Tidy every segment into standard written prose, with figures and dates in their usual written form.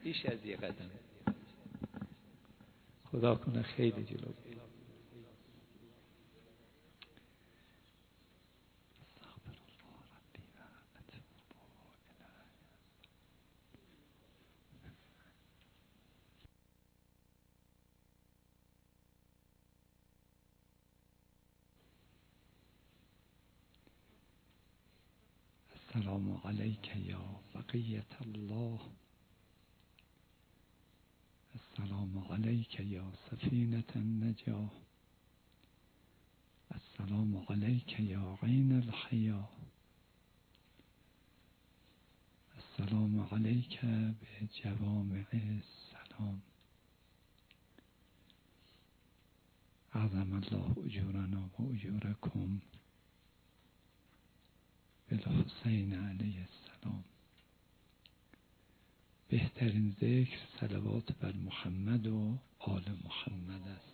بیش از یه قدم. خدا کنه خیلی جلو. السلام علیک یا بقیة الله، السلام علیک یا سفینة النجاة، السلام علیک یا عین الحیاة، السلام علیک بجوامع السلام. اعظم الله اجورنا و اجورکم بالحسین علیه السلام. بهترین ذکر صلوات بر محمد و آل محمد است.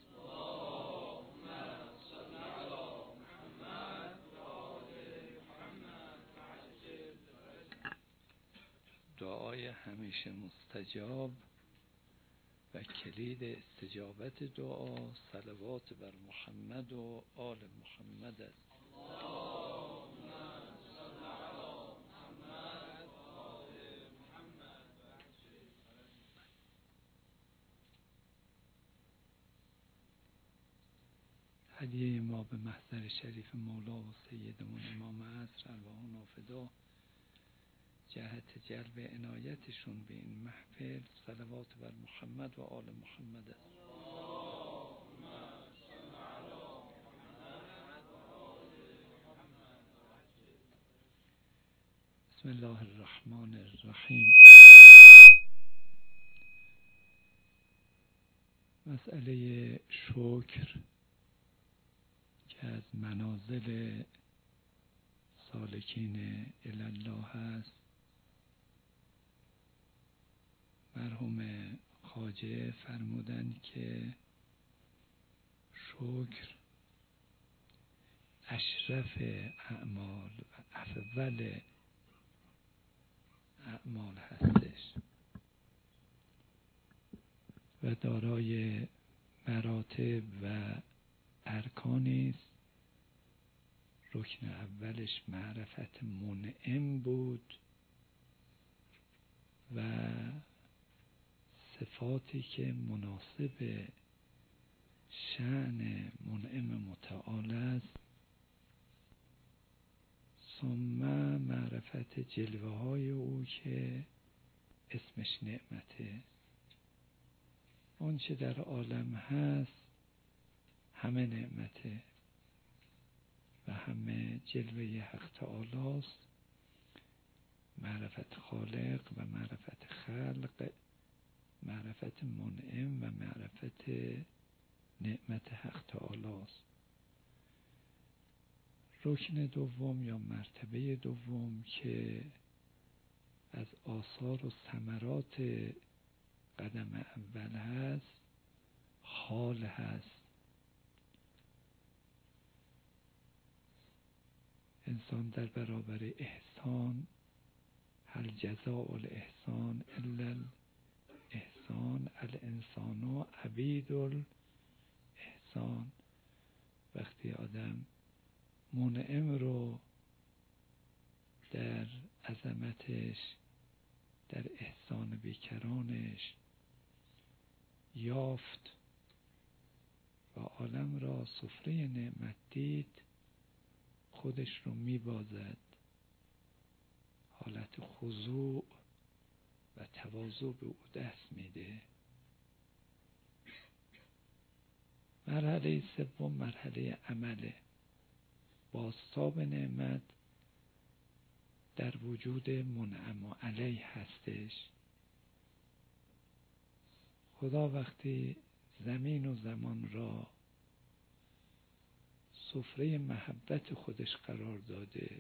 دعای همیشه مستجاب و کلید استجابت دعا صلوات بر محمد و آل محمد است. هدیه ما به محضر شریف مولا و سیدمون امام عصر ارواحنا فدا جهت جلب عنایتشون به این محفل صلوات بر محمد و آل محمد است. بسم الله الرحمن الرحیم. مسئله شکر که از منازل سالکین الله است، مرحوم خواجه فرمودند که شکر اشرف اعمال و افضل اعمال هستش و دارای مراتب و ارکانی است. رکن اولش معرفت منعم بود و صفاتی که مناسب شأن منعم متعال است، ثم معرفت جلوه های او که اسمش نعمته. اون چه در عالم هست همه نعمته و همه جلوه حق تعالی است. معرفت خالق و معرفت خلق، معرفت منعم و معرفت نعمت حق تعالی است. رکن دوم یا مرتبه دوم که از آثار و ثمرات قدم اول هست، حال هست. انسان در برابر احسان، هل جزاء الاحسان الا الاحسان، الانسان عبید الاحسان. وقتی آدم منعم رو در عظمتش، در احسان بیکرانش یافت و عالم را سفره نعمت دید، خودش رو میبازد، حالت خضوع و تواضع به او دست میده. مرحله سوم مرحله عمله. بازتاب نعمت در وجود منعم علیه هستش. خدا وقتی زمین و زمان را سفره محبت خودش قرار داده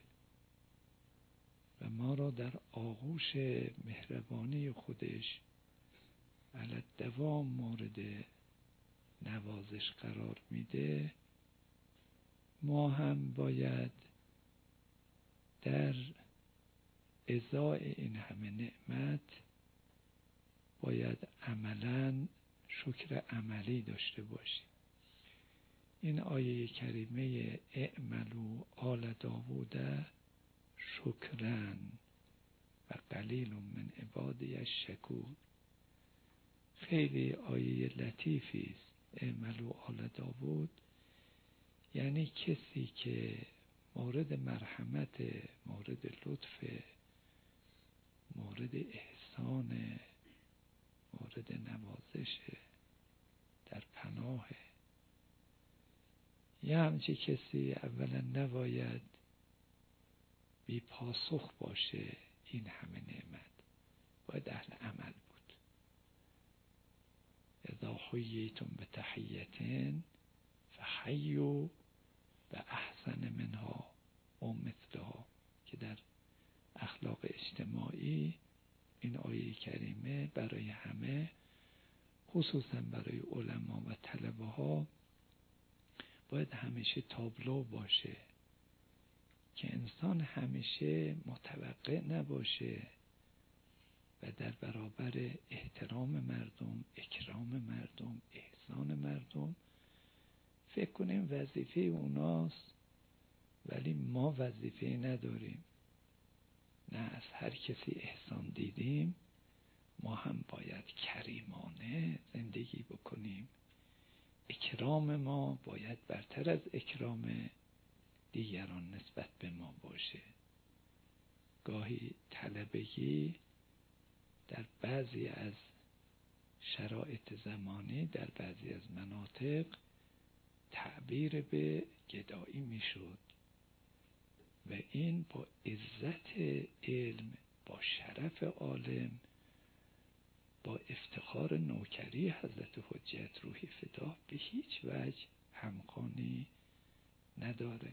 و ما را در آغوش مهربانی خودش علی دوام مورد نوازش قرار میده، ما هم باید در ازای این همه نعمت باید عملاً شکر عملی داشته باشیم. این آیه کریمه اعملوا آل داوود شکراً و قلیل من عبادی الشکور، خیلی آیه لطیفی است. اعملوا آل داوود یعنی کسی که مورد مرحمت، مورد لطف، مورد احسان، مورد نوازش، در پناه، یه همچه کسی اولا نباید بی پاسخ باشه. این همه نعمت باید اهل عمل بود. اذا حییتم بتحیة فحیوا باحسن منها او مثلها، که در اخلاق اجتماعی این آیه کریمه برای همه، خصوصا برای علما و طلبه ها، باید همیشه تابلو باشه که انسان همیشه متوقع نباشه و در برابر احترام مردم، اکرام مردم، احسان مردم فکر کنیم وظیفه اوناست ولی ما وظیفه نداریم. نه، از هر کسی احسان دیدیم ما هم باید کریمانه زندگی بکنیم. اکرام ما باید برتر از اکرام دیگران نسبت به ما باشه. گاهی طلبگی در بعضی از شرایط زمانی، در بعضی از مناطق تعبیر به گدایی میشد و این با عزت علم، با شرف عالم، با افتخار نوکری حضرت حجت روحی فدا به هیچ وجه همخوانی نداره.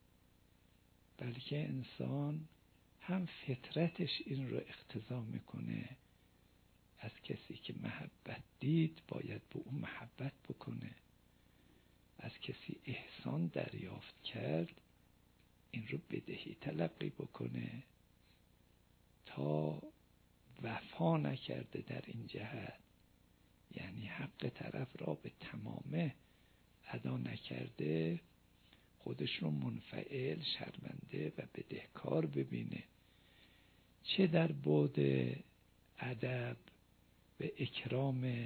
بلکه انسان هم فطرتش این رو اقتضا میکنه، از کسی که محبت دید باید به اون محبت بکنه، از کسی احسان دریافت کرد این رو بدهی تلقی بکنه. تا وفا نکرده در این جهت، یعنی حق طرف را به تمامه ادا نکرده، خودش رو منفعل، شرمنده و بدهکار ببینه، چه در بعد ادب و اکرام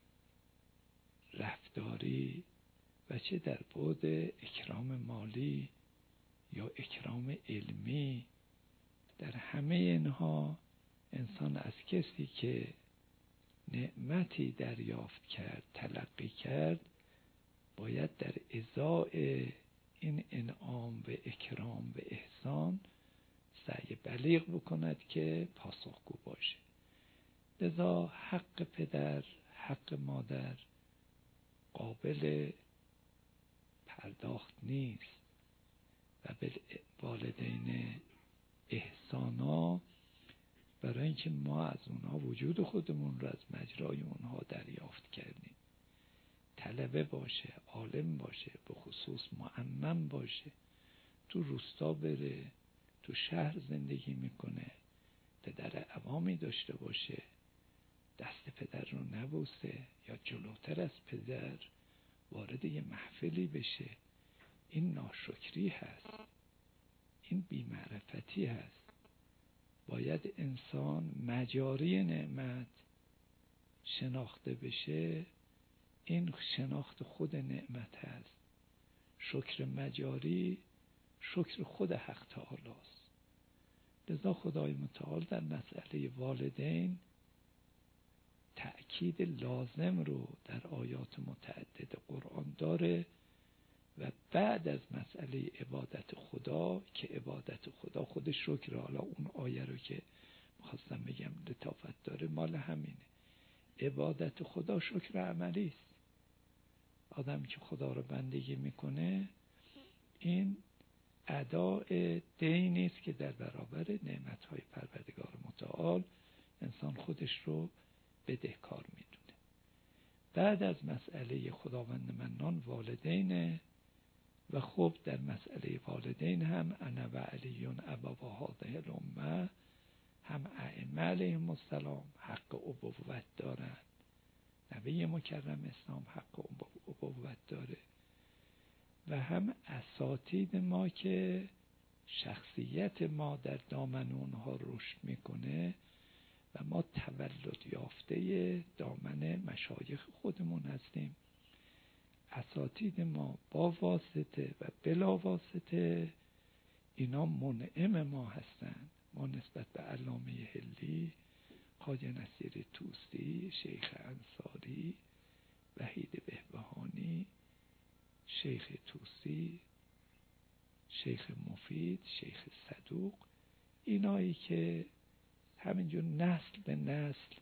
رفتاری و چه در بعد اکرام مالی یا اکرام علمی. در همه اینها انسان از کسی که نعمتی دریافت کرد، تلقی کرد، باید در ازای این انعام و اکرام و احسان سعی بلیغ بکند که پاسخگو باشه. لذا حق پدر، حق مادر قابل پرداخت نیست و به والدین احسانا، برای اینکه ما از اونها وجود خودمون رو از مجرای اونها دریافت کردیم. طلبه باشه، عالم باشه، به خصوص معمم باشه، تو روستا بره، تو شهر زندگی میکنه، پدر عوامی داشته باشه، دست پدر رو نبوسه یا جلوتر از پدر وارد یه محفلی بشه، این ناشکری هست، این بی‌معرفتی هست. باید انسان مجاری نعمت شناخته بشه، این شناخت خود نعمت هست. شکر مجاری شکر خود حق تعالی است. لذا خدای متعال در مسئله والدین تأکید لازم رو در آیات متعدد قرآن داره و بعد از مسئله عبادت خدا، که عبادت خدا خود شکر، حالا اون آیه رو که میخواستم بگم لطافت داره مال همینه. عبادت خدا شکر عملی است. آدم که خدا رو بندگی میکنه این اداء دینی است که در برابر نعمت‌های پروردگار متعال انسان خودش رو بدهکار میدونه. بعد از مسئله خداوند منان والدینه و خب در مسئله والدین هم انا و علی ابوا هذه الامه هم ائمه علیهم السلام حق ابوت دارن، نبی مکرم اسلام حق ابوت داره، و هم اساتید ما که شخصیت ما در دامن اونها رشد میکنه و ما تولد یافته دامن مشایخ خودمون هستیم. اساتید ما با واسطه و بلا واسطه اینا منعم ما هستند. ما نسبت به علامه هلی، خواجه نصیر طوسی، شیخ انصاری، وحید بهبهانی، شیخ طوسی، شیخ مفید، شیخ صدوق، اینایی که همینجور نسل به نسل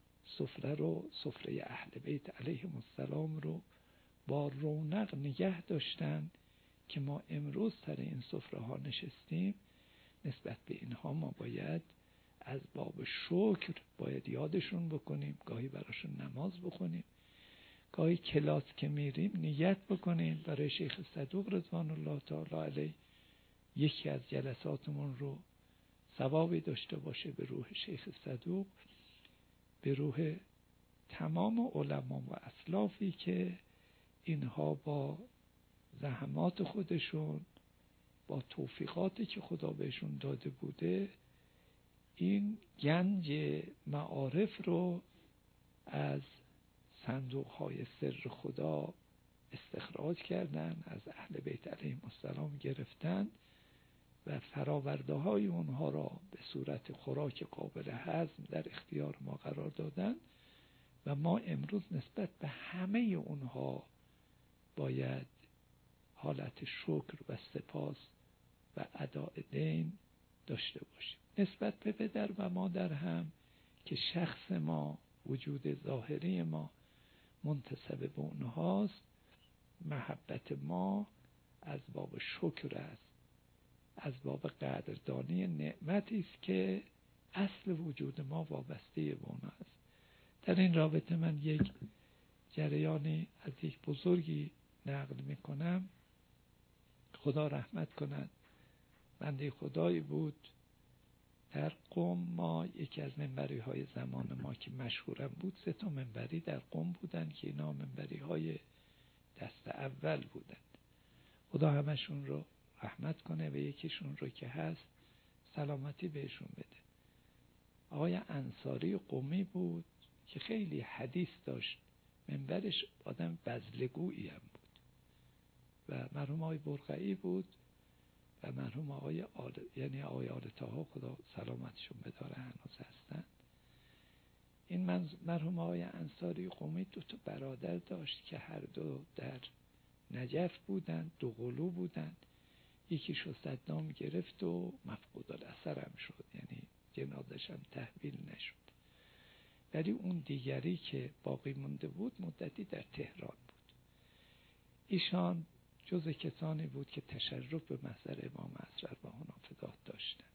سفره اهل بیت علیهم السلام رو با رونق نگه داشتن که ما امروز سر این سفره ها نشستیم. نسبت به اینها ما باید از باب شکر باید یادشون بکنیم، گاهی براشون نماز بخونیم، گاهی کلاس که میریم نیت بکنیم برای شیخ صدوق رضوان الله تعالی علیه یکی از جلساتمون رو ثوابی داشته باشه به روح شیخ صدوق، به روح تمام علما و اسلافی که اینها با زحمات خودشون، با توفیقاتی که خدا بهشون داده بوده، این گنج معارف رو از صندوق‌های سر خدا استخراج کردن، از اهل بیت علیهم السلام گرفتن و فراورده های اونها را به صورت خوراک قابل هضم در اختیار ما قرار دادن و ما امروز نسبت به همه اونها باید حالت شکر و سپاس و اداء دین داشته باشیم. نسبت به پدر و مادر هم که شخص ما، وجود ظاهری ما منتسب به اونهاست، محبت ما از باب شکر است، از باب قدردانی نعمتی است که اصل وجود ما وابسته به اونها است. در این رابطه من یک جریانی از یک بزرگی نقل میکنم، خدا رحمت کند. بنده خدایی بود در قم، ما یکی از منبری های زمان ما که مشهورم بود، 3 منبری در قم بودن که اینا منبری های دست اول بودن. خدا همشون رو رحمت کنه و یکیشون رو که هست سلامتی بهشون بده. آقای انصاری قمی بود که خیلی حدیث داشت، منبرش آدم بزلگویی هم بود، و مرحوم آقای برقعی بود و مرحوم آقای آل طاها، خدا سلامتشون بداره، هنوز هستن. این مرحوم آقای انصاری قمی 2 برادر داشت که هر دو در نجف بودن، 2 قلو بودن. یکیشو صدام گرفت و مفقود الاثر هم شد، یعنی جنازش هم تحویل نشد. ولی اون دیگری که باقی مونده بود مدتی در تهران بود. ایشان جز کسانی بود که تشرف به محضر امام عصر ارواح فداه داشتن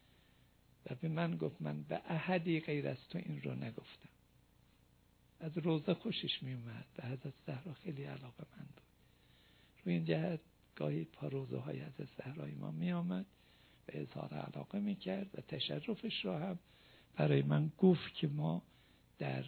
و به من گفت من به احدی غیر از تو این رو نگفتم. از روزه خوشش می اومد، به حضرت زهرا خیلی علاقه من بود. روی این جهت گاهی پا روزه های حضرت زهرای ما می آمد و اظهار علاقه می کرد و تشرفش را هم برای من گفت که ما در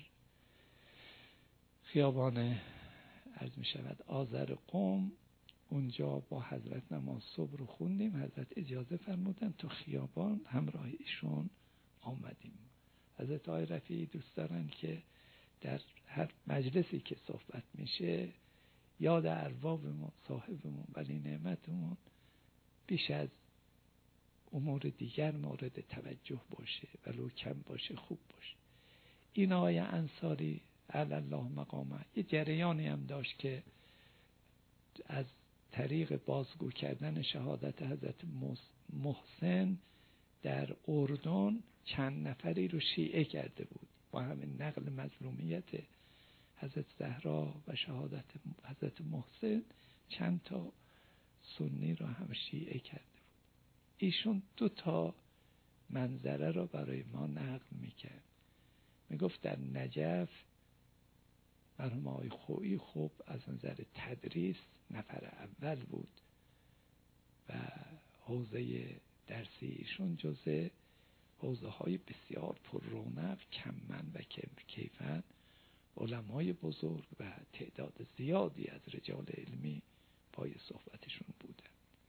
خیابان عرض می شود آذر قم اونجا با حضرت نماز صبح رو خوندیم. حضرت اجازه فرمودن تو خیابان همراه ایشون آمدیم. حضرت آقای رفیعی دوست دارن که در هر مجلسی که صحبت میشه یاد اربابمون، صاحبمون، ولی نعمتمون بیش از امور دیگر مورد توجه باشه، ولو کم باشه خوب باشه. این آقای انصاری علی الله مقامه یه جریانی هم داشت که از طریق بازگو کردن شهادت حضرت محسن در اردن چند نفری رو شیعه کرده بود. با همین نقل مظلومیت حضرت زهرا و شهادت حضرت محسن چند تا سنی رو هم شیعه کرده بود. ایشون 2 منظره رو برای ما نقل میکرد. میگفت در نجف مرحوم آقای خویی خوب از نظر تدریس نفر اول بود و حوزه درسی ایشون جزء حوزه های بسیار پر رونق، کمن و کیفن، علمای بزرگ و تعداد زیادی از رجال علمی پای صحبتشون بودن.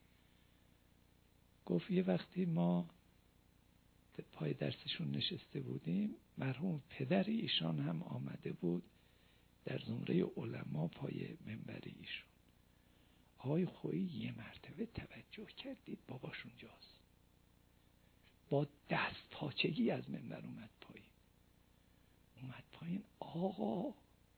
گفت یه وقتی ما پای درسشون نشسته بودیم، مرحوم پدر ایشان هم آمده بود در زمره علما پای منبر ایشون. آقای خویی یه مرتبه توجه کردید باباشون جاست، با دست پاچگی از منبر اومد پایین. آقا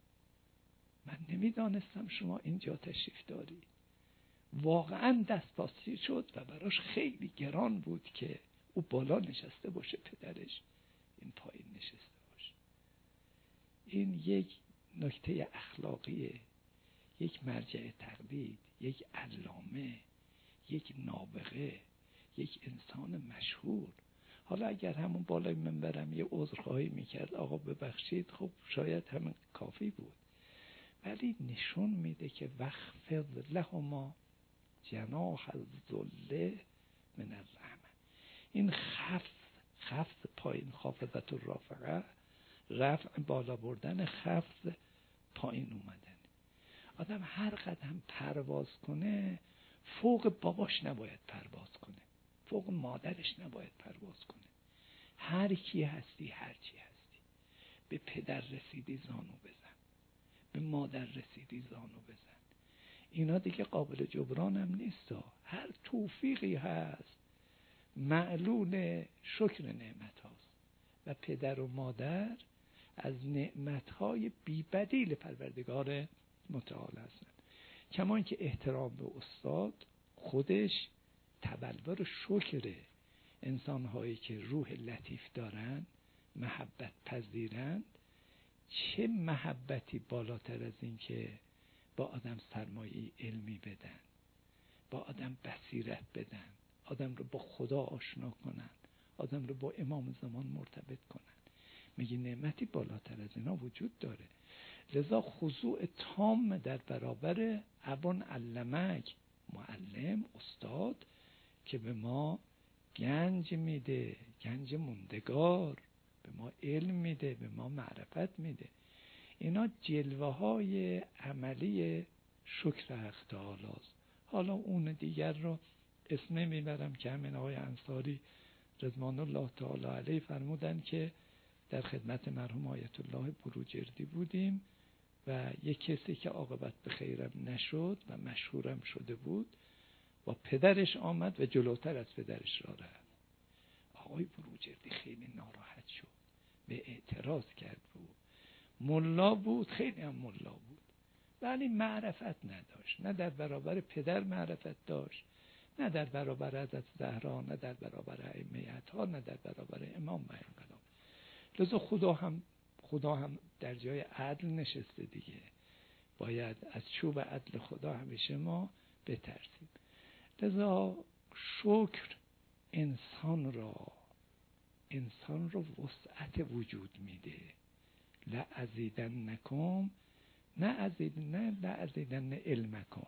من نمیدانستم شما اینجا تشریف داری. واقعا دست پاچگی شد و براش خیلی گران بود که او بالا نشسته باشه، پدرش این پایین نشسته باشه. این یک نکته اخلاقیه، یک مرجع تقلید، یک علامه، یک نابغه، یک انسان مشهور. حالا اگر همون بالای منبرم یه عذرخواهی میکرد، آقا ببخشید، خب شاید همین کافی بود، ولی نشون میده که واخفض لهما جناح الذل من الرحمه. این خفض پایین، خافضت الرافعه، رفع بالا بردن، خفض پایین اومدن. آدم هر قدم پرواز کنه فوق باباش نباید پرواز کنه، فوق مادرش نباید پرواز کنه. هر کی هستی، هر چی هستی، به پدر رسیدی زانو بزن، به مادر رسیدی زانو بزن. اینا دیگه قابل جبران هم نیست. هر توفیقی هست معلول شکر نعمت هاست و پدر و مادر از نعمت های بی‌بدیل پروردگار متعال هستند. کما اینکه احترام به استاد خودش تبلور شکره. انسان هایی که روح لطیف دارن، محبت پذیرند، چه محبتی بالاتر از این که با آدم سرمایه علمی بدن، با آدم بصیرت بدن، آدم رو با خدا آشنا کنن، آدم رو با امام زمان مرتبط کنن. میگه نعمتی بالاتر از اینا وجود داره. لذا خضوع تام در برابر ابن علمک، معلم، استاد که به ما گنج میده، گنج موندگار، به ما علم میده، به ما معرفت میده. اینا جلوه های عملی شکر حق تعالی است. حالا اون دیگر رو اسم میبرم که همین آقای انصاری رضوان الله تعالی علیه فرمودن که در خدمت مرحوم آیت الله بروجردی بودیم و یک کسی که عاقبت به خیرم نشد و مشهورم شده بود با پدرش آمد و جلوتر از پدرش را رفت. آقای بروجردی خیلی ناراحت شد، به اعتراض کرد. بود ملا بود، خیلی هم ملا بود، ولی معرفت نداشت. نه در برابر پدر معرفت داشت، نه در برابر حضرت زهرا، نه در برابر ائمه اطهار، نه در برابر امام و انقلاب. لذا خدا هم در جای عدل نشسته دیگه. باید از چوب عدل خدا همیشه ما بترسیم. لذا شکر انسان رو وسعت وجود میده. لأزیدنکم، نه لأزیدن علمکم،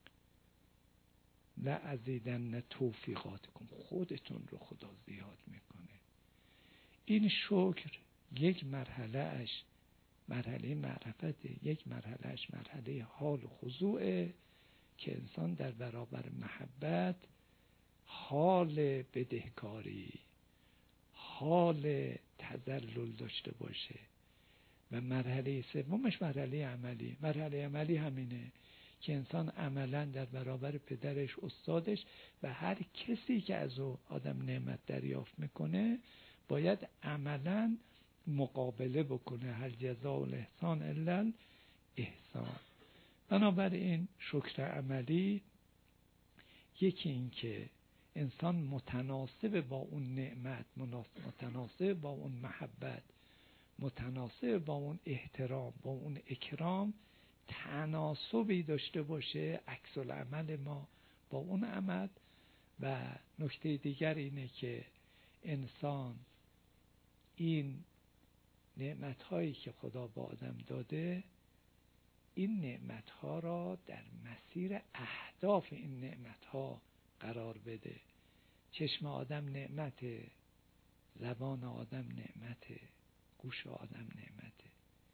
لأزیدن توفیقاتکم. خودتون رو خدا زیاد میکنه. این شکر یک مرحلهش مرحله معرفته، یک مرحلهش مرحله حال و خضوعه که انسان در برابر محبت حال بدهکاری، حال تذلل داشته باشه. و مرحله سومش مرحله عملی. مرحله عملی همینه که انسان عملا در برابر پدرش، استادش و هر کسی که از او آدم نعمت دریافت میکنه باید عملا مقابله بکنه. هل جزاء الاحسان الا الاحسان. بنابراین شکر عملی یکی این که انسان متناسب با اون نعمت، متناسب با اون محبت، متناسب با اون احترام، با اون اکرام تناسبی داشته باشه عکس العمل ما با اون عمل. و نکته دیگر اینه که انسان این نعمت‌هایی که خدا با آدم داده، این نعمت‌ها را در مسیر اهداف این نعمت‌ها قرار بده. چشم آدم نعمت زبان آدم نعمته، گوش آدم نعمته.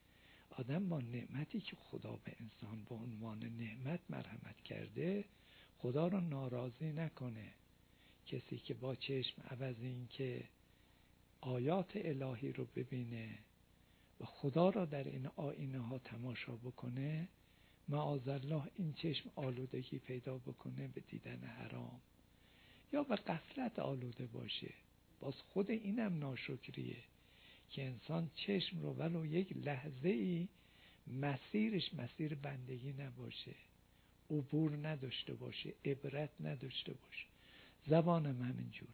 آدم با نعمتی که خدا به انسان به عنوان نعمت مرحمت کرده، خدا رو ناراضی نکنه. کسی که با چشم عوض این که آیات الهی رو ببینه و خدا را در این آینه ها تماشا بکنه، معاذالله این چشم آلودگی پیدا بکنه به دیدن حرام یا به غفلت آلوده باشه، باز خود اینم ناشکریه که انسان چشم رو ولو یک لحظه ای مسیرش مسیر بندگی نباشه، عبور نداشته باشه، عبرت نداشته باشه. زبانم همینجور.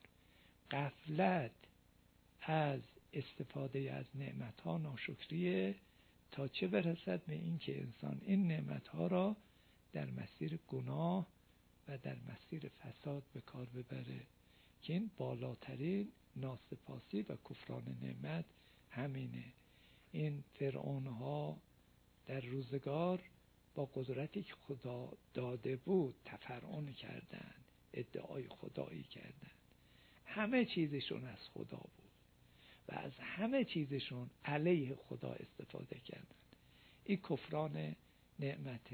غفلت از استفاده از نعمتها ناشکریه، تا چه برسد به این که انسان این نعمتها را در مسیر گناه و در مسیر فساد به کار ببره، که این بالاترین ناسپاسی و کفران نعمت همینه. این فرعونها در روزگار با قدرتی که خدا داده بود تفرعن کردند، ادعای خدایی کردند، همه چیزشون از خدا بود و از همه چیزشون علیه خدا استفاده کردند. این کفران نعمته.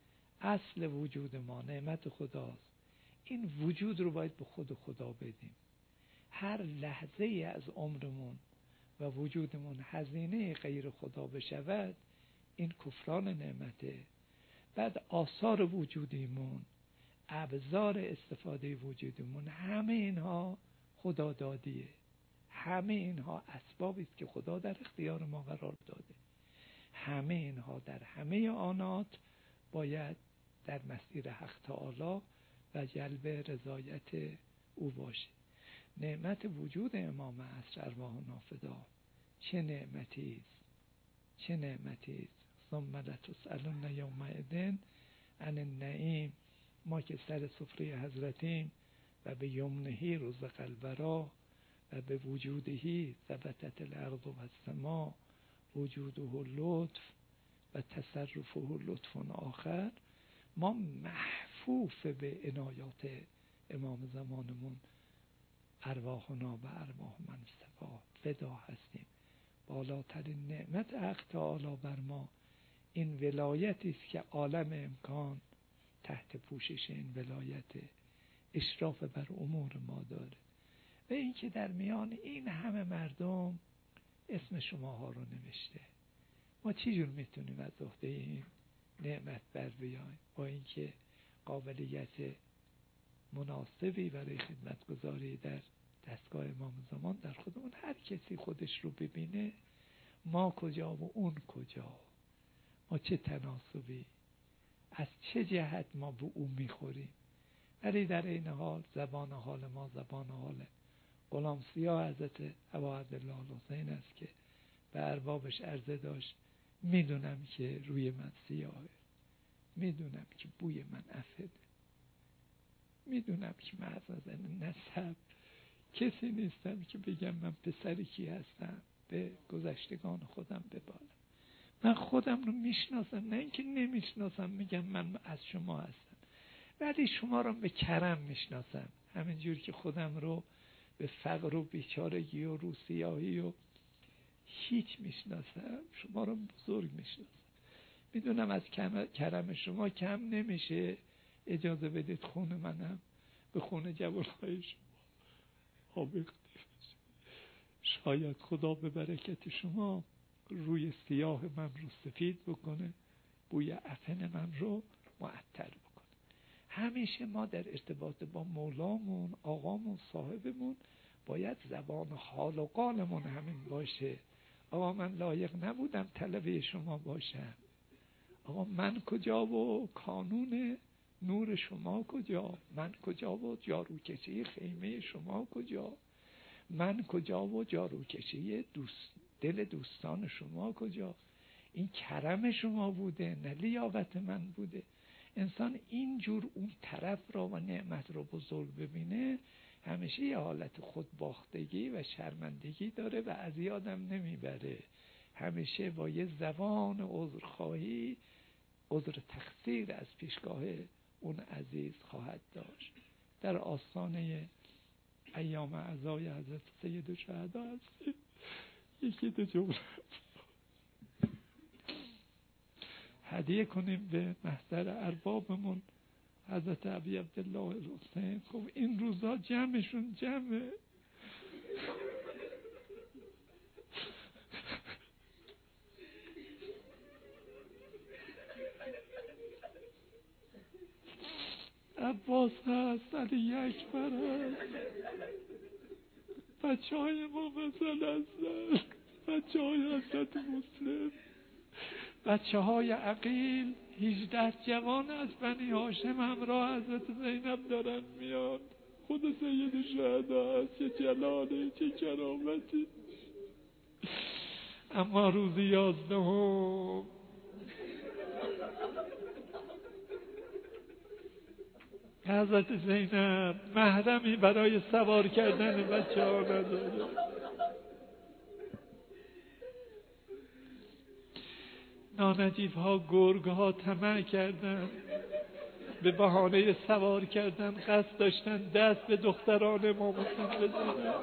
اصل وجود ما نعمت خداست. این وجود رو باید به خود خدا بدیم. هر لحظه ای از عمرمون و وجودمون هزینه غیر خدا بشود، این کفران نعمته. بعد آثار وجودیمون، ابزار استفاده وجودمون، همه اینها خدا دادیه. همه اینها اسبابی است که خدا در اختیار ما قرار داده. همه اینها در همه آنات باید در مسیر حق تعالی و جلب رضایت او باشه. نعمت وجود امام عصر ارواح نافدا چه نعمتی است، چه نعمتی است. ثم لتسألن یومئذ عن النعیم. ما که سر سفره حضرتیم و به یمنه رزق الورا و به وجوده ثبتت الارض و السما، وجوده لطف و تصرفه لطف آخر، ما محفوف به عنایات امام زمانمون ارواحنا و ارواح من اصطفی فدا هستیم. بالاترین نعمت حق تعالی بر ما این ولایتی است که عالم امکان تحت پوشش این ولایت اشراف بر امور ما داره، و این که در میان این همه مردم اسم شماها رو نوشته. ما چی جور میتونیم از عهده این نعمت بر بیاییم، با اینکه قابلیت مناسبی برای خدمتگزاری در دستگاه امام زمان در خودمون، هر کسی خودش رو ببینه، ما کجا و اون کجا، ما چه تناسبی، از چه جهت ما به اون میخوریم. ولی در این حال زبان حال ما زبان حال غلام سیاه حضرت ابا عبدالله الحسین است که به اربابش عرضه داشت میدونم که روی من سیاهه، میدونم که بوی من افده، میدونم که من از نسب کسی نیستم که بگم من پسر کی هستم، به گذشتگان خودم ببالم. من خودم رو میشناسم، نه اینکه نمیشناسم میگم من از شما هستم، ولی شما رو به کرم میشناسم، همینجور که خودم رو به فقر و بیچارگی و روسیاهی و هیچ میشناسم، شما رو بزرگ میشناسم. میدونم از کرم شما کم نمیشه، اجازه بدید خون منم به خون جوانهای شما آبیخته بشه. شاید خدا به برکت شما روی سیاه من رو سفید بکنه، بوی عفن من رو معطر بکنه. همیشه ما در ارتباط با مولامون، آقامون، صاحبمون باید زبان حال و قالمون همین باشه. آقا من لایق نبودم طلبه شما باشم، آقا من کجا و کانون نور شما کجا، من کجا و جاروکشی خیمه شما کجا، من کجا و جاروکشی دل دوستان شما کجا. این کرم شما بوده نه لیاقت من بوده. انسان اینجور اون طرف را و نعمت را بزرگ ببینه، همیشه یه حالت خودباختگی و شرمندگی داره و از یادم نمیبره. همیشه با یه زبان عذرخواهی عذر تقصیر از پیشگاه اون عزیز خواهد داشت. در آستانه ایام عزای حضرت سید الشهدا هستی. یکی دو جمله هدیه کنیم به محضر اربابمون حضرت ابی عبدالله الحسین. خب این روزا جمعشون جمعه. عباس هست، علی اکبر هست، بچه های ما مثل هستن، بچه های حضرت مسلم، بچه های عقیل، 18 جوان از بنی هاشم همراه حضرت زینب دارن میان. خود سید الشهدا هست. چه جلاله، چه کرامتی. اما روز 11 حضرت زینب محرمی برای سوار کردن بچه ها نداره. نانجیب ها گرگ ها طمع کردن، به بهانه سوار کردن قصد داشتن دست به دختران امام حسین بزنن.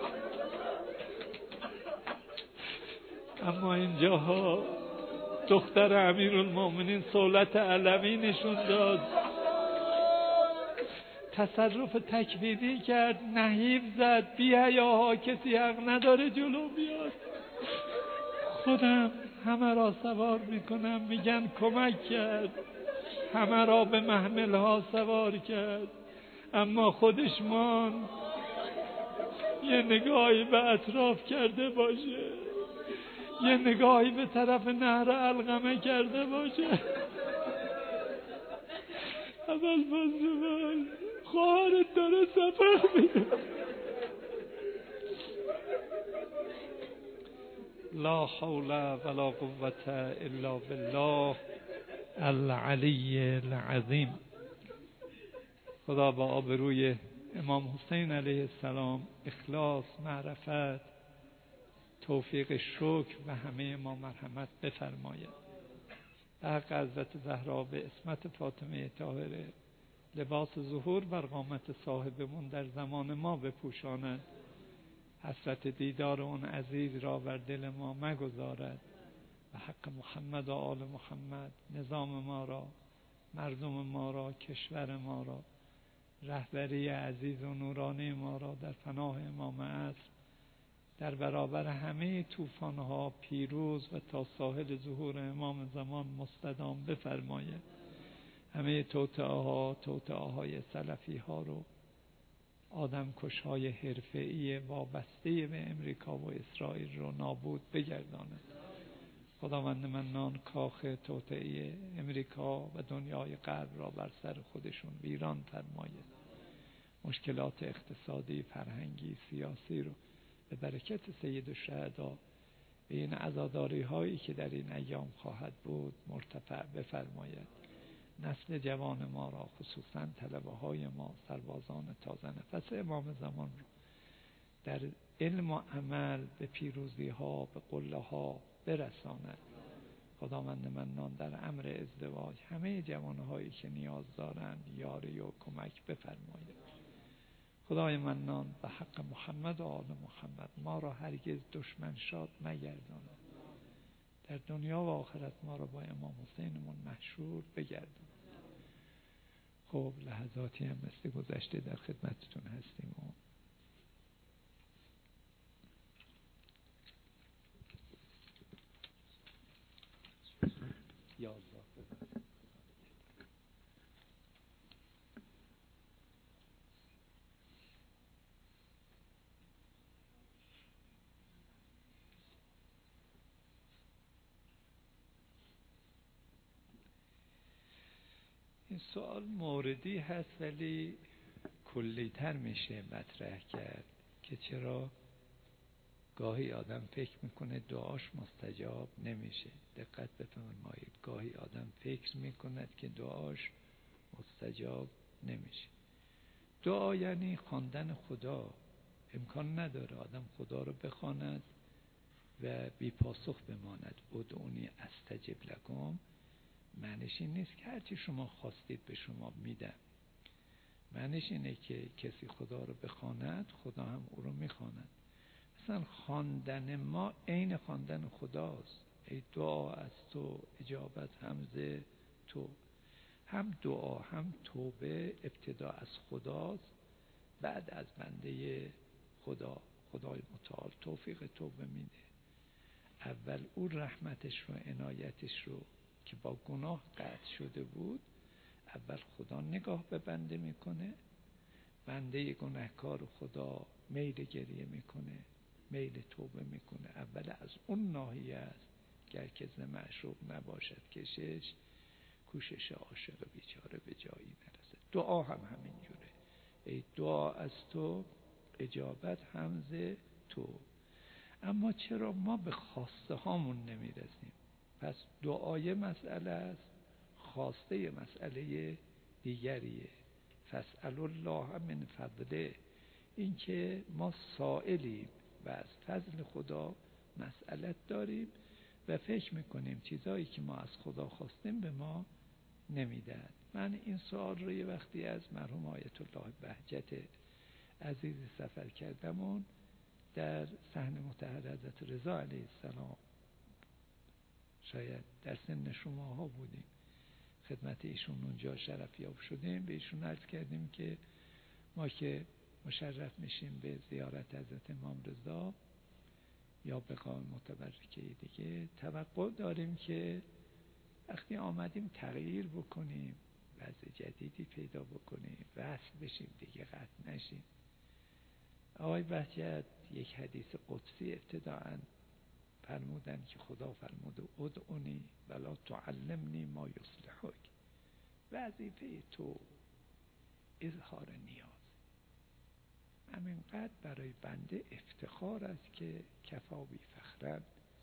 اما اینجاها دختر امیرالمومنین سهولت علوی نشون داد، تصرف تکوینی کرد، نهیب زد، بی حیاها، کسی حق نداره جلو بیاد. خودم همه را سوار میکنم، میگن کمک کرد، همه را به محملها سوار کرد، اما خودش ماند. یه نگاهی به اطراف کرده باشه، یه نگاهی به طرف نهر علقمه کرده باشه. اول فضل خواهرت داره سفر میده. لا حول ولا قوة الا بالله العلی العظیم. خدا با آبروی امام حسین علیه السلام اخلاص، معرفت، توفیق، شکر و همه ما مرحمت بفرماید. به حق حضرت زهرا به عصمت فاطمه طاهره لباس ظهور بر قامت صاحبمون در زمان ما بپوشاند. حسرت دیدار اون عزیز را بر دل ما مگذارد. به حق محمد و آل محمد نظام ما را، مردم ما را، کشور ما را، رهبری عزیز و نورانی ما را در پناه امام عصر در برابر همه طوفان‌ها پیروز و تا ساحل ظهور امام زمان مستدام بفرماید. همه توطئه‌های سلفی ها رو، آدمکش‌های حرفه‌ای وابسته به امریکا و اسرائیل رو نابود بگرداند. خداوند منان کاخ توطئه امریکا و دنیای غرب را بر سر خودشون ویران فرماید. مشکلات اقتصادی، فرهنگی، سیاسی رو به برکت سید الشهدا به این عزاداری هایی که در این ایام خواهد بود مرتفع بفرماید. نسل جوان ما را، خصوصا طلبه های ما، سربازان تازه نفس امام زمان رو در علم و عمل به پیروزی ها، به قله ها برساند. خداوند منان در امر ازدواج همه جوان هایی که نیاز دارند یاری و کمک بفرماید. خدای منان به حق محمد و آل محمد ما را هرگز دشمن شاد مگرداند. در دنیا و آخرت ما را با امام حسینمون محشور بگرداند. خب لحظاتی هم مثل گذشته در خدمتتون هستیم و این سوال موردی هست ولی کلی‌تر میشه مطرح کرد که چرا گاهی آدم فکر میکنه دعاش مستجاب نمیشه. دقت بفرمایید، گاهی آدم فکر میکند که دعاش مستجاب نمیشه. دعا یعنی خواندن خدا. امکان نداره آدم خدا رو بخواند و بی پاسخ بماند. ادعونی استجب لکم معنیش این نیست که هرچی شما خواستید به شما میدم. معنیش اینه که کسی خدا رو بخواند خدا هم او رو میخواند. مثلا خواندن ما عین خواندن خداست. ای دعا از تو، اجابت هم ز تو. هم دعا هم توبه ابتدا از خداست، بعد از بنده خدا. خدای متعال توفیق توبه میده. اول او رحمتش رو، عنایتش رو که با گناه قطع شده بود، اول خدا نگاه به بنده میکنه. بنده گناهکار خدا میل گریه میکنه، میل توبه میکنه. اول از اون ناحیه است گر که ز معشوق نباشد کشش، کوشش عاشق بیچاره به جایی نرسه. دعا هم همینجوره. ای دعا از تو، اجابت هم ز تو. اما چرا ما به خواسته هامون نمیرسیم؟ پس دعای مسئله است، خواسته مسئله دیگریه. فاسألوا الله من فضله. این که ما سائلیم و از فضل خدا مسئلت داریم و فکر میکنیم چیزایی که ما از خدا خواستیم به ما نمیدهد. من این سوال رو یه وقتی از مرحوم آیت الله بهجت عزیز سفر کردمون در صحن مطهر حضرت رضا علیه السلام، شاید در سن شماها بودیم، خدمت ایشون اونجا شرفیاب شدیم، به ایشون عرض کردیم که ما که مشرف میشیم به زیارت حضرت امام رضا یا به قام متبرکه دیگه، توقع داریم که وقتی آمدیم تغییر بکنیم، وضع جدیدی پیدا بکنیم، وصل بشیم دیگه، قطع نشیم. آقای بهجت یک حدیث قدسی ابتداءً فرمودن که خدا فرموده ادعونی ولا تعلمنی ما یصلحک. وظیفه تو اظهار نیاز. همینقدر برای بنده افتخار است که کفا بی فخرا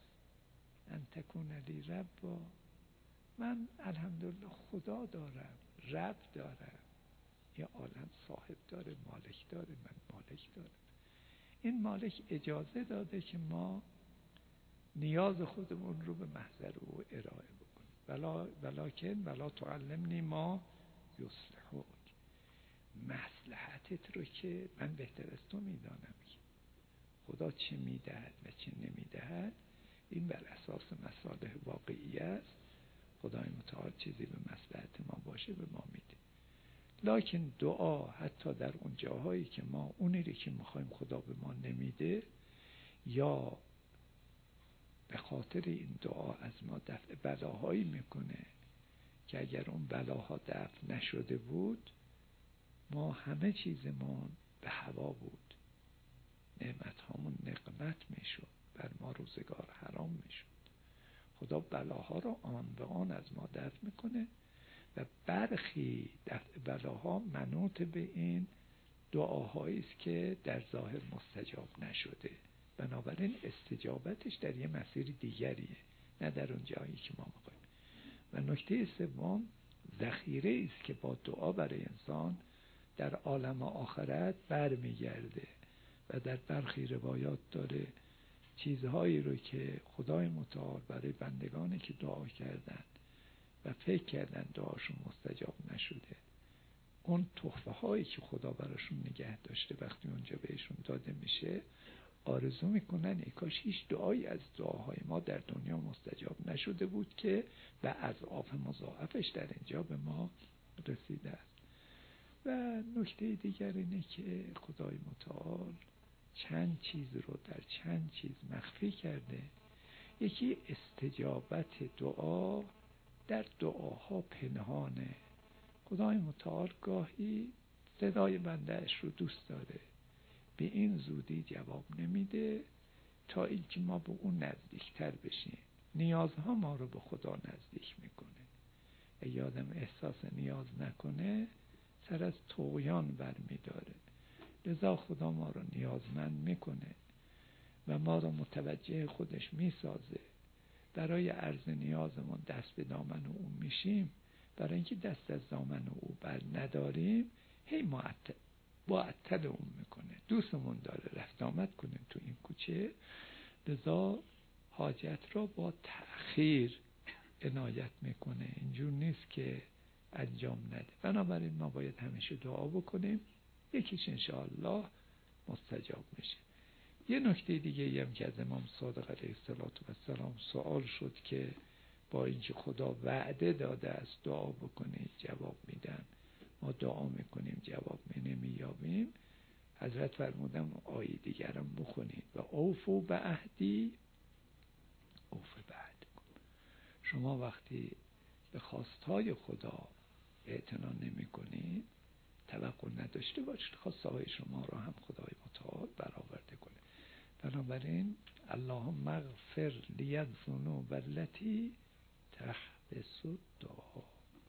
ان تکون لی ربا. من الحمدلله خدا دارم، رب دارم، یه عالم صاحب داره، مالک داره، من مالک دارم. این مالک اجازه داده که ما نیاز خودمون رو به محضر او ارائه بکنیم. ولا تعلمنی ما یصلحک. مصلحتت رو که من بهتر از تو میدانم که خدا چه میدهد و چه نمیدهد، این بر اساس مصالح واقعی است. خدای متعال چیزی به مصلحت ما باشه به ما میده. لکن دعا حتی در اون جاهایی که ما اونی رو که میخوایم خدا به ما نمیده، یا به خاطر این دعا از ما دفع بلاهایی میکنه که اگر اون بلاها دفع نشده بود ما همه چیزمون به هوا بود، نعمت هامون نقمت میشد، بر ما روزگار حرام میشد. خدا بلاها رو آن به آن از ما دفع میکنه و برخی دفع بلاها منوط به این دعاهایی است که در ظاهر مستجاب نشده. بنابراین استجابتش در یه مسیر دیگریه، نه در اون جایی که ما میخوایم. و نکته سوم، ذخیره است که با دعا برای انسان در عالم آخرت برمیگرده. و در برخی روایات داره چیزهایی رو که خدای متعال برای بندگانی که دعا کردن و فکر کردن دعاشون مستجاب نشده، اون تحفه هایی که خدا براشون نگه داشته وقتی اونجا بهشون داده میشه، آرزو میکنن ای کاش هیچ دعایی از دعاهای ما در دنیا مستجاب نشده بود که و اضعاف مضاعفش در اینجا به ما رسیده است. و نکته دیگر اینه که خدای متعال چند چیز رو در چند چیز مخفی کرده. یکی استجابت دعا در دعاها پنهانه. خدای متعال گاهی صدای بندهش رو دوست داره، به این زودی جواب نمیده تا اینکه ما به اون نزدیکتر بشیم. نیازها ما رو به خدا نزدیک میکنه. اگه آدم احساس نیاز نکنه سر از طغیان برمیداره. لذا خدا ما رو نیازمند میکنه و ما رو متوجه خودش میسازه. برای عرض نیازمون دست به دامن او میشیم، برای اینکه دست از دامن او بر نداریم هی معطل اون میکنه. دوستمون داره رفت آمد کنیم تو این کوچه، لذا حاجت را با تأخیر عنایت میکنه. اینجور نیست که انجام نده. بنابراین ما باید همیشه دعا بکنیم، یکیش انشاءالله مستجاب میشه. یه نکته دیگه هم که از امام صادق علیه السلام سوال شد که با اینکه خدا وعده داده است دعا بکنید جواب میدن، ما دعا میکنیم جواب نمییابیم، حضرت فرمودن آیه دیگرم بخونید و اوفوا بعهدی اوف بعهدکم. شما وقتی به خواستهای خدا اعتنا نمی کنید توقع نداشته باشید خواسته های شما را هم خدای متعال برآورده کنه. بنابراین اللهم اغفر لی الذنوب التي تحبس الدعا.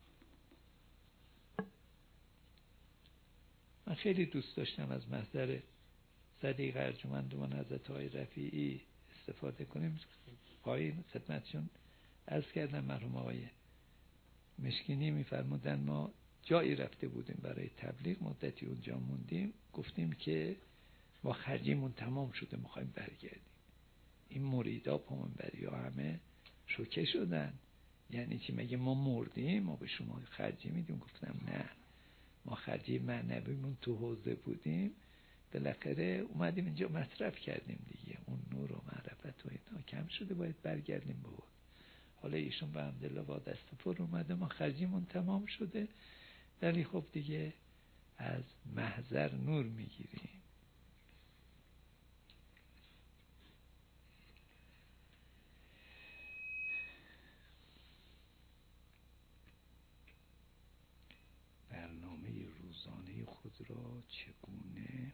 من خیلی دوست داشتم از محضر صدیق ارجمندمان حضرت های رفیعی استفاده کنیم. پایین خدمتشون عرض کردم مرحوم آقای مشکینی میفرمودن ما جایی رفته بودیم برای تبلیغ، مدتی اونجا موندیم، گفتیم که ما خرجیمون تمام شده میخوایم برگردیم. این مریدا پیامبری ها همه شوکه شدن، یعنی چی؟ مگه ما مردیم ما به شما خرجی میدیم؟ گفتم نه، ما خرجی معنویمون تو حوزه بودیم، بالاخره اومدیم اینجا مصرف کردیم دیگه، اون نور و معرفت و اینا کم شده، باید برگردیم به حوزه. حالا ایشون به حمدالله با دست پر اومده، ما خرجیمون تمام شده، ولی خب دیگه از محضر نور میگیریم. برنامه روزانه خود را چگونه،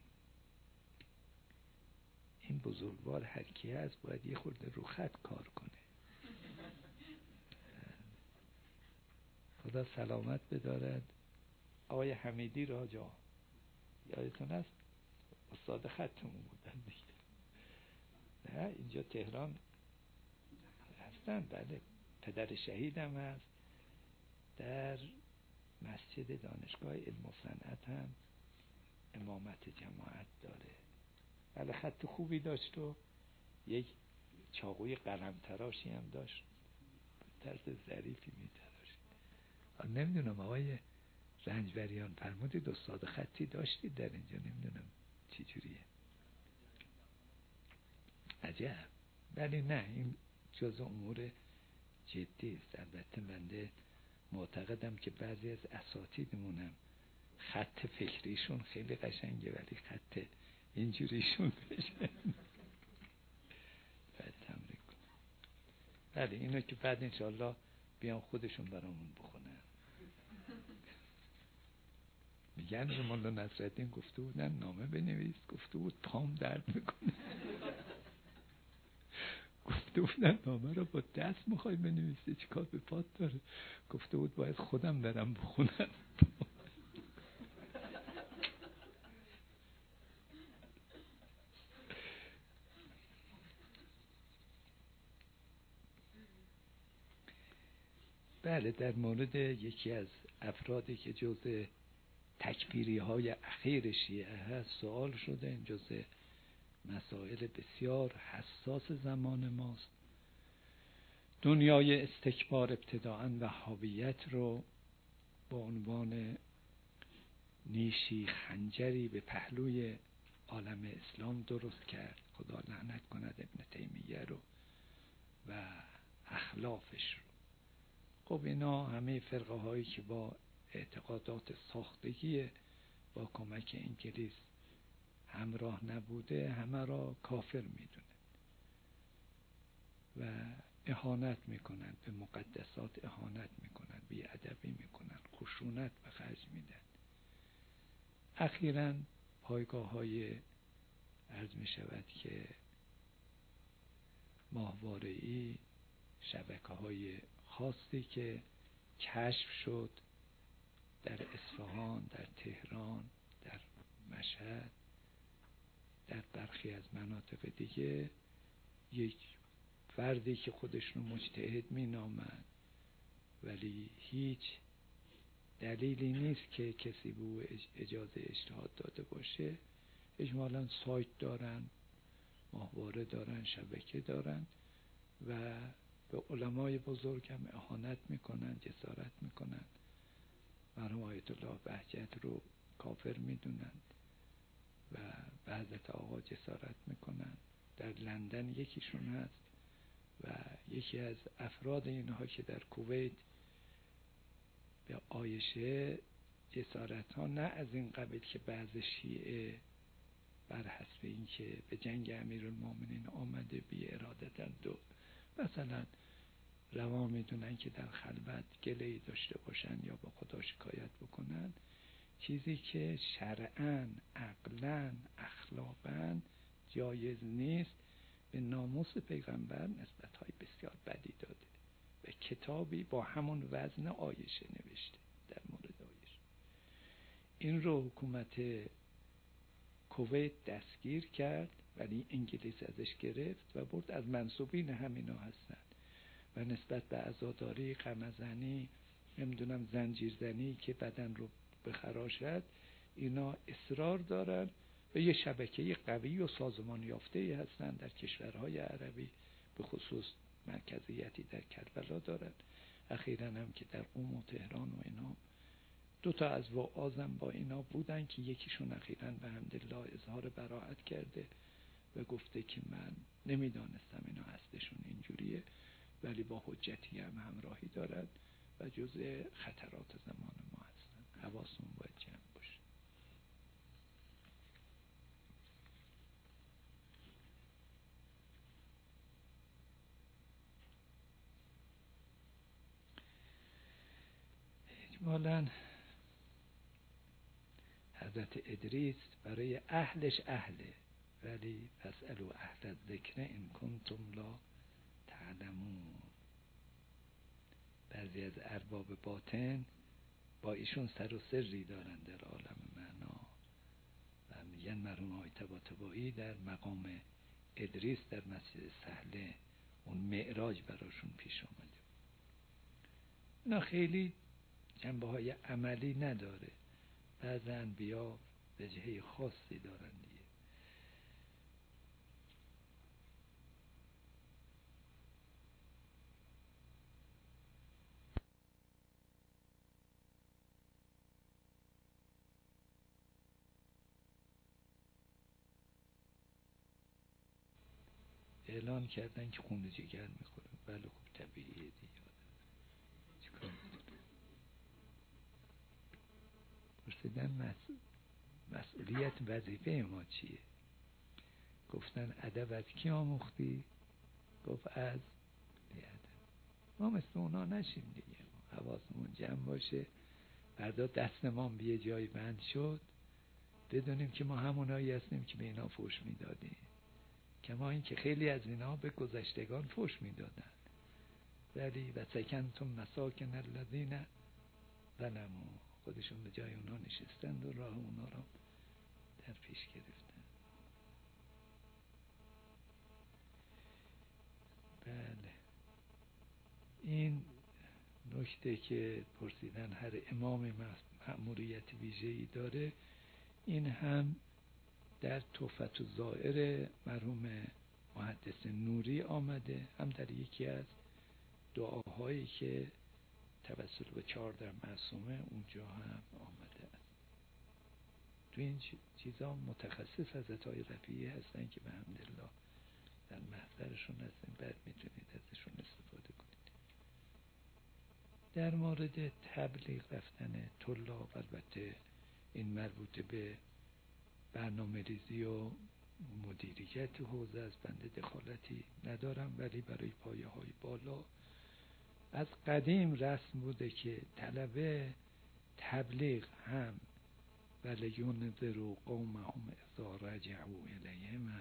این بزرگوار هر کی هست باید یه خورده رو خط کار کنه. خدا سلامت بدارد آقای حمیدی راجا، یادتون هست استاد خطمون بودن دیگه، نه اینجا تهران هستن، بله پدر شهیدم هست، در مسجد دانشگاه علم و صنعت هم امامت جماعت داره. بله خط خوبی داشت و یک چاقوی قلم تراشی هم داشت، طرز ظریفی می تراشت. نمیدونم آقای رنجبریان فرمودید استاد خطی داشتید در اینجا، نمیدونم چی جوریه. عجب. ولی نه این جز امور جدی است. البته بنده معتقدم که بعضی از اساتیدمونم خط فکریشون خیلی قشنگه ولی خط اینجوریشون بشه باید تمرین کنم. بله اینو که بعد انشاءالله بیان خودشون برامون بخونن. میگن مولا نصرالدین گفته بودن نامه بنویس، گفته بود پام درد میکنه. گفته بودن نامه رو با دست میخوای بنویسی چیکار به پات داره؟ گفته بود باید خودم برم بخونم. بله در مورد یکی از افرادی که جزء تکفیری های اخیر شیعه هست سوال شده. این جزء مسائل بسیار حساس زمان ماست. دنیای استکبار ابتداءً وهابیت رو با عنوان نیشی خنجری به پهلوی عالم اسلام درست کرد، خدا لعنت کند ابن تیمیه رو و اخلافش رو. خب اینا همه فرقه هایی که با اعتقادات ساختگی با کمک انگلیس همراه نبوده همه را کافر میدونه و اهانت میکنن به مقدسات، اهانت میکنن، بی‌ادبی میکنن، خشونت به خرج میدن. اخیراً پایگاه های عرض می شود که ماهواره‌ای، شبکه های خاصی که کشف شد در اصفهان، در تهران، در مشهد، در برخی از مناطق دیگه، یک فردی که خودش رو مجتهد می نامد ولی هیچ دلیلی نیست که کسی به او اجازه اجتهاد داده باشه، اجمالاً سایت دارن، ماهواره دارن، شبکه دارن و به علمای بزرگ هم اهانت میکنن، جسارت میکنن مرحوم آیت الله بهجت رو کافر میدونند و به حضرت آقا جسارت میکنند. در لندن یکیشون هست و یکی از افراد اینها که در کویت به عایشه جسارت ها نه از این قبیل که بعض شیعه بر حسب این که به جنگ امیرالمومنین آمده بی ارادتند و مثلا روا میدونن که در خلوت گله‌ای داشته باشن یا با خدا شکایت بکنن، چیزی که شرعاً، عقلاً، اخلاقاً جایز نیست، به ناموس پیغمبر نسبت‌های بسیار بدی داده و کتابی با همون وزن عایشه نوشته در مورد عایشه. این رو حکومت کویت دستگیر کرد ولی انگلیس ازش گرفت و برد. از منسوبین همینا هستن و نسبت به عزاداری، غمزنی، نمیدونم زنجیرزنی که بدن رو بخراشد، اینا اصرار دارن و یه شبکه قوی و سازمان یافته هستن در کشورهای عربی، به خصوص مرکزیتی در کربلا دارن. اخیراً هم که در قم و تهران و اینا 2 از وعاظم با اینا بودن که یکیشون اخیراً به حمدالله اظهار براءت کرده و گفته که من نمیدانستم اینا هستشون اینجوریه، ولی با حجتی هم همراهی دارد و جزء خطرات زمان ما هستن. حواسمون باید جمع باشه. اجمالاً حضرت ادریس برای اهلش اهله، ولی فاسألوا اهل الذکر ان کنتم لا تعلمون. بعضی از ارباب باطن با ایشون سر و سری دارن در عالم معنا و میگن مرحوم آقای طباطبایی در مقام ادریس در مسجد سهله اون معراج براشون پیش آمده. اینا خیلی جنبه های عملی نداره، بعض انبیا وجهه خاصی دارن دیگه. اعلان کردن که خون جگر میخوره. بله خب طبیعیه دیگه. چیکار می‌کنه؟ پرسیدن مسئولیت وظیفه ما چیه؟ گفتن ادب از کی آموختی؟ گفت از بیادب. ما مثل اونا نشیم دیگه. حواسمون جمع باشه. فردا دست ما به یه جایی بند شد بدونیم که ما همونایی هستیم که به اینا فوش میدادیم، کما این که خیلی از اینا به گذشتگان فوش میدادن، ولی و سکنتم مساکن الذین ظلموا، خودشون به جای اونا نشستند و راه اونا را در پیش گرفتن. بله، این نکته که پرسیدن هر امام مأموریت ویژه‌ای داره، این هم در تحفة الزائر مرحوم محدث نوری آمده، هم در یکی از دعاهایی که توسل به 14 معصومه اونجا هم آمده است. تو این چیزا متخصص حضرت های رفیعی هستن که به حمدالله در محضرشون هستیم، بعد میتونید ازشون استفاده کنید. در مورد تبلیغ رفتن طلاب، البته این مربوط به برنامه ریزی و مدیریت حوزه از بنده دخالتی ندارم، ولی برای پایه های بالا از قدیم رسم بوده که طلبه تبلیغ هم وَلِیُنذِرُوا قَوْمَهُمْ اذا رجعوا الیهم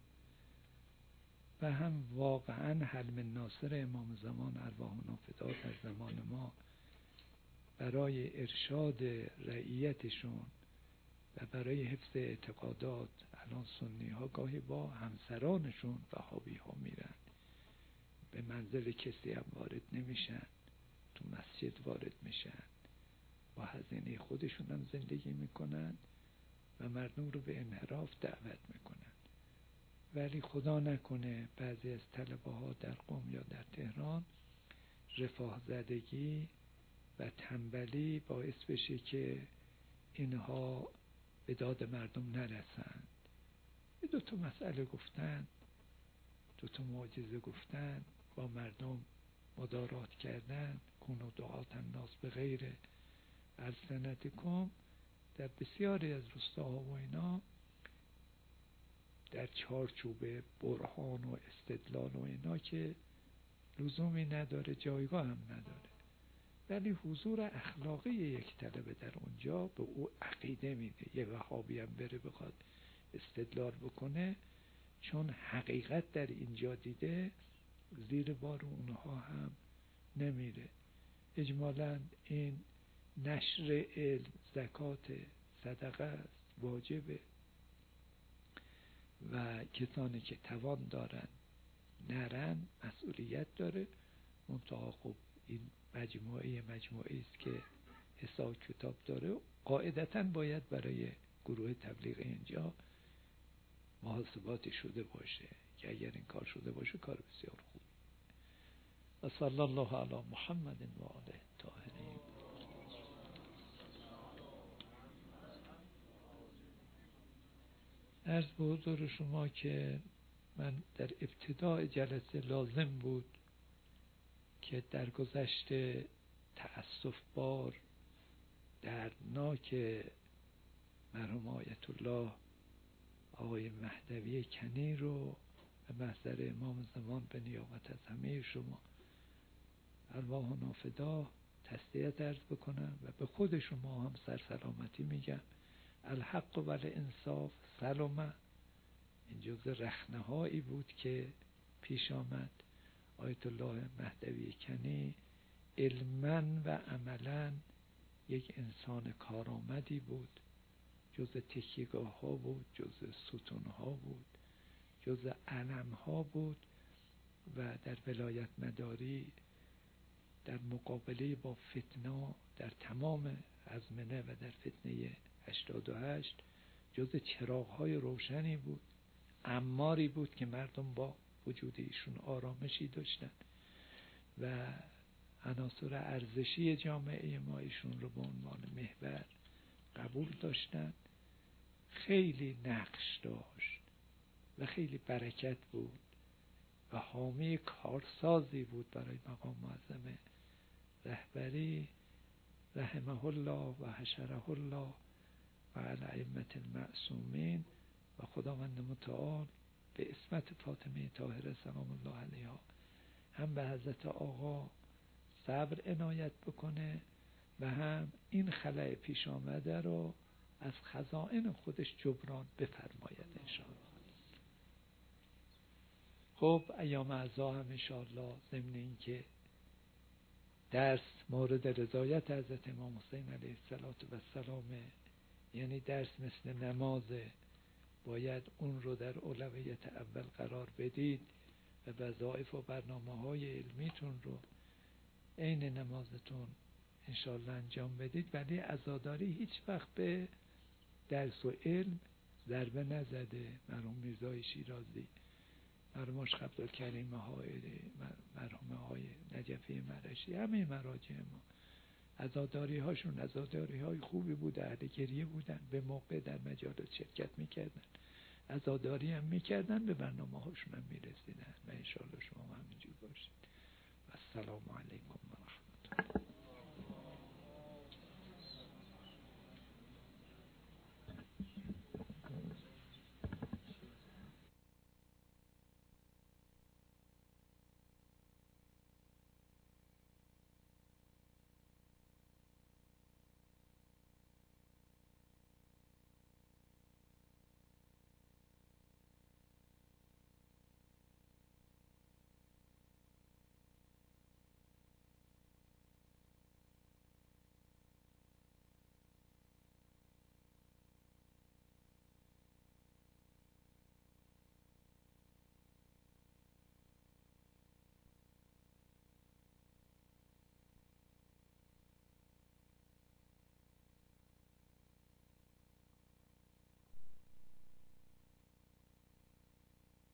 و هم واقعا حلم ناصر امام زمان ارواحنا فدا در زمان ما برای ارشاد رعیتشون و برای حفظ اعتقادات. الان سنی ها گاهی با همسرانشون وهابی ها میرن، به منزل کسی هم وارد نمیشن، تو مسجد وارد میشن، با هزینه خودشون هم زندگی میکنن و مردم رو به انحراف دعوت میکنن. ولی خدا نکنه بعضی از طلبه ها در قم یا در تهران رفاه زدگی و تنبلی باعث بشه که اینها به داد مردم نرسند. یه 2 تا مسئله گفتن، 2 تا معجزه گفتن، با مردم مدارات کردن، کونوا دعاة الناس به غیر السنتکم. در بسیاری از روستاها و اینا در چارچوب برهان و استدلال و اینا که لزومی نداره، جایگاه هم نداره، ولی حضور اخلاقی یک طلبه در اونجا به او عقیده میده. یه وهابی هم بره بخواد استدلال بکنه، چون حقیقت در اینجا دیده، زیر بار اونها هم نمیره. اجمالاً این نشر علم، زکات، صدقه است، واجبه و کسانی که توان دارن نرن مسئولیت داره. منتها خب این مجموعه است که حساب کتاب داره، قاعدتاً باید برای گروه تبلیغ اینجا محاسباتی شده باشه که اگر این کار شده باشه کار بسیار خوب. و صلی الله علی محمد و آله الطاهرین. عرض به حضور شما که من در ابتدای جلسه لازم بود که در گذشته تأسف بار دردناک مرحوم آیت الله آقای مهدوی کنی رو به محضر امام زمان به نیابت از همه شما ارواح نافدا تسلیت عرض بکنم و به خود شما هم سرسلامتی میگم. الحق و الانصاف سلامه. این جز رخنه‌هایی بود که پیش آمد. آیت الله مهدوی کنی علماً و عملاً یک انسان کارآمدی بود، جز تکیهگاه ها بود، جز ستون ها بود، جز علم ها بود و در ولایت مداری در مقابله با فتنه در تمام ازمنه و در فتنه 88 جز چراغ های روشنی بود. عماری بود که مردم با وجود ایشون آرامشی داشتن و عناصر ارزشی جامعه ما ایشون رو به عنوان محور قبول داشتن. خیلی نقش داشت و خیلی برکت بود و حامی کارسازی بود برای مقام معظم رهبری. رحمه الله و حشره الله و علی ائمة المعصومین و خداوند متعال به عصمت فاطمه طاهره سلام الله علیها هم به حضرت آقا صبر عنایت بکنه و هم این خلأ پیش آمده رو از خزائن خودش جبران بفرماید انشاءالله. خب ایام اعضا هم انشاءالله ضمن این که درس مورد رضایت حضرت امام حسین علیه السلام، یعنی درس مثل نماز، باید اون رو در اولویت اول قرار بدید و وظایف و برنامه‌های علمیتون رو عین نمازتون انشاءالله انجام بدید. ولی عزاداری هیچ وقت به درس و علم ضربه نزده. مرحوم میرزای شیرازی، مرحوم آقای عبدالکریم حائری، مرحوم آقای نجفی مرشی، همه مراجع ما عزاداری هاشون عزاداری های خوبی بود. اهل گریه بودن، به موقع در مجالس شرکت میکردن، عزاداری هم میکردن، به برنامه هاشون هم میرسیدن و انشاءالله شما هم همینجور باشید. و السلام علیکم و رحمت